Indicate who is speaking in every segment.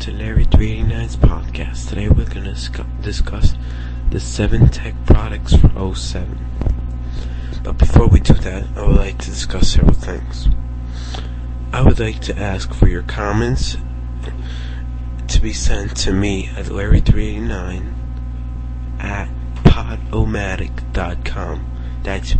Speaker 1: to Larry 389's podcast. Today we're going to discuss the 7 tech products for '07. But before we do that, I would like to discuss several things. I would like to ask for your comments to be sent to me at Larry389 at podomatic.com. That's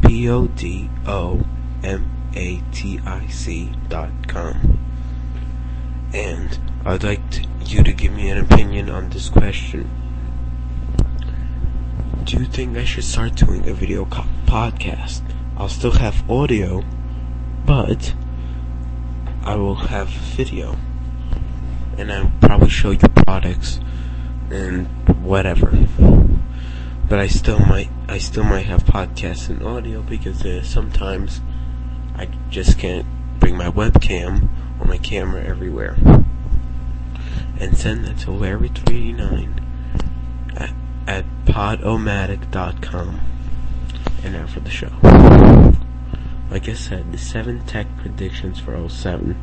Speaker 1: PODOMATIC.com. And I'd like you to give me an opinion on this question. Do you think I should start doing a video podcast? I'll still have audio, but I will have video. And I'll probably show you products and whatever. But I still might have podcasts and audio because sometimes I just can't bring my webcam or my camera everywhere. And send that to Larry389 at podomatic.com. And now for the show. Like I said, the 7 tech predictions for '07.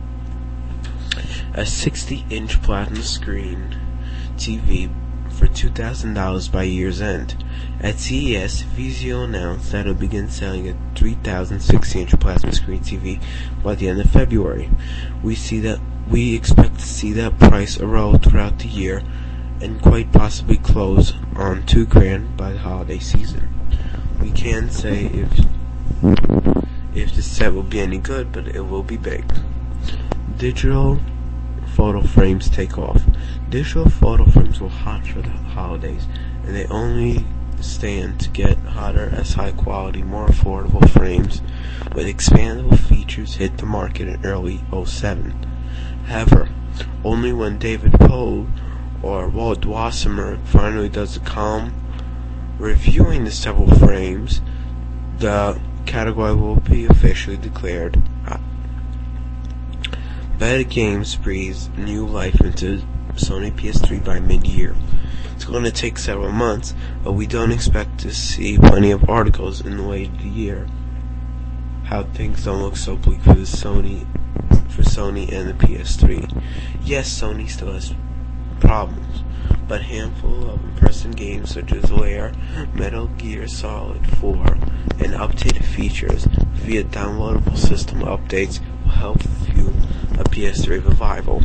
Speaker 1: A 60-inch plasma screen TV for $2,000 by year's end. At CES, Vizio announced that it will begin selling a 3,000 60-inch plasma screen TV by the end of February. We expect to see that price erode throughout the year and quite possibly close on $2,000 by the holiday season. We can't say if the set will be any good, but it will be big. Digital photo frames take off. Digital photo frames were hot for the holidays, and they only stand to get hotter as high quality, more affordable frames with expandable features hit the market in early '07. However, only when David Poe or Walt Wasserman finally does a calm reviewing the several frames, the category will be officially declared hot. Better Games breathes new life into Sony PS3 by mid-year. It's going to take several months, but we don't expect to see plenty of articles in the way of the year. How things don't look so bleak for Sony and the PS3. Yes, Sony still has problems, but a handful of impressive games such as Lair, Metal Gear Solid 4, and updated features via downloadable system updates will help fuel a PS3 revival.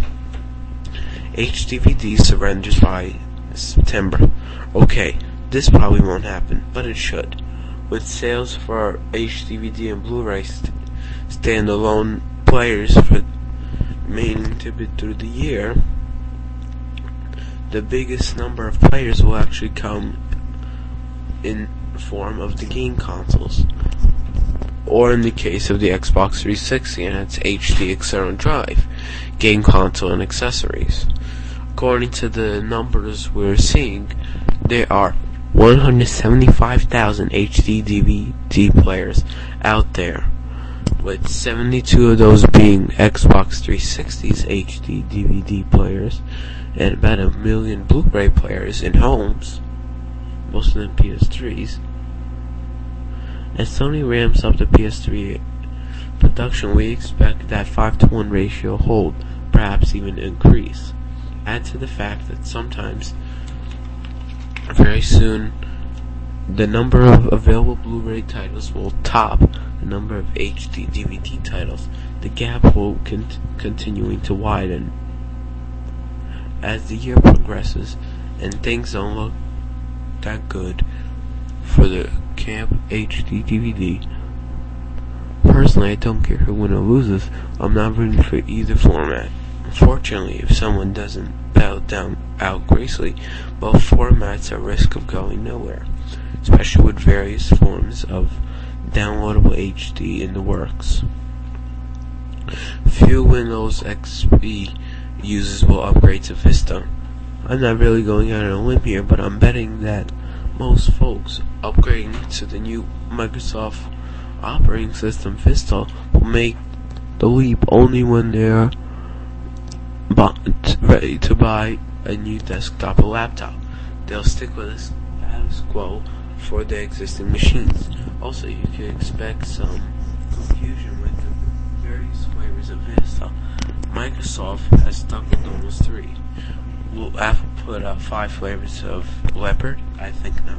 Speaker 1: HDVD surrenders by September. Okay, this probably won't happen, but it should. With sales for HDVD and Blu-ray standalone players remaining to be through the year, the biggest number of players will actually come in form of the game consoles, or in the case of the Xbox 360 and its HD external drive, game console and accessories. According to the numbers we're seeing, there are 175,000 HD DVD players out there, with 72 of those being Xbox 360's HD DVD players, and about 1 million Blu-ray players in homes, most of them PS3s. As Sony ramps up the PS3 production, we expect that 5-to-1 ratio hold, perhaps even increase. Add to the fact that sometimes, very soon, the number of available Blu-ray titles will top the number of HD DVD titles. The gap will continuing to widen as the year progresses, and things don't look that good for the camp HD DVD. Personally, I don't care who wins or loses. I'm not rooting for either format. Unfortunately, if someone doesn't bow down out gracefully, both formats are at risk of going nowhere, especially with various forms of downloadable HD in the works. Few Windows XP users will upgrade to Vista. I'm not really going out on a limb here, but I'm betting that most folks upgrading to the new Microsoft operating system Vista will make the leap only when they're ready to buy a new desktop or laptop. They'll stick with the status quo for their existing machines. Also, you can expect some confusion with the various flavors of Vista. Microsoft has Dunkin' Donuts 3. Will Apple put out 5 flavors of leopard? I think not.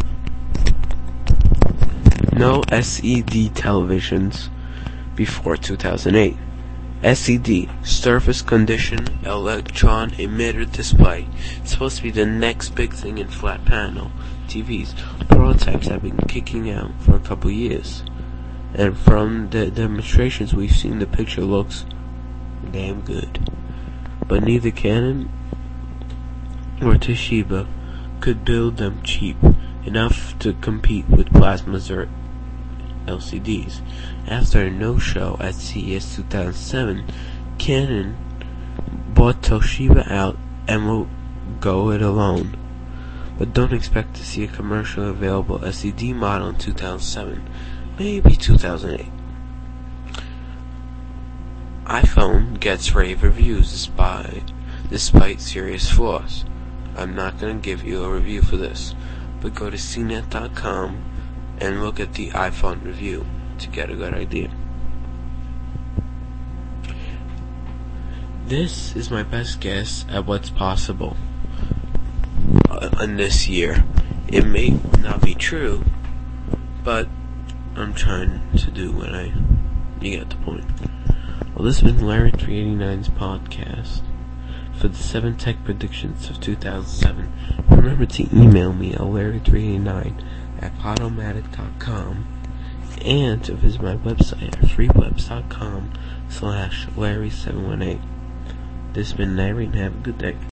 Speaker 1: No SED televisions before 2008. SED, Surface Condition Electron Emitter Display. It's supposed to be the next big thing in flat panel TVs. Prototypes have been kicking out for a couple years. And from the demonstrations we've seen, the picture looks damn good. But neither Canon or Toshiba could build them cheap enough to compete with plasmas or LCDs. After a no-show at CES 2007, Canon bought Toshiba out and will go it alone. But don't expect to see a commercially available LCD model in 2007, maybe 2008. iPhone gets rave reviews despite serious flaws. I'm not going to give you a review for this, but go to cnet.com and look at the iPhone review to get a good idea. This is my best guess at what's possible in this year. It may not be true, but I'm trying to do what you get the point. Well, this has been Larry 389's podcast for the 7 tech predictions of 2007. Remember to email me at larry389@podomatic.com and to visit my website at freewebs.com/Larry718. This has been Larry, and have a good day.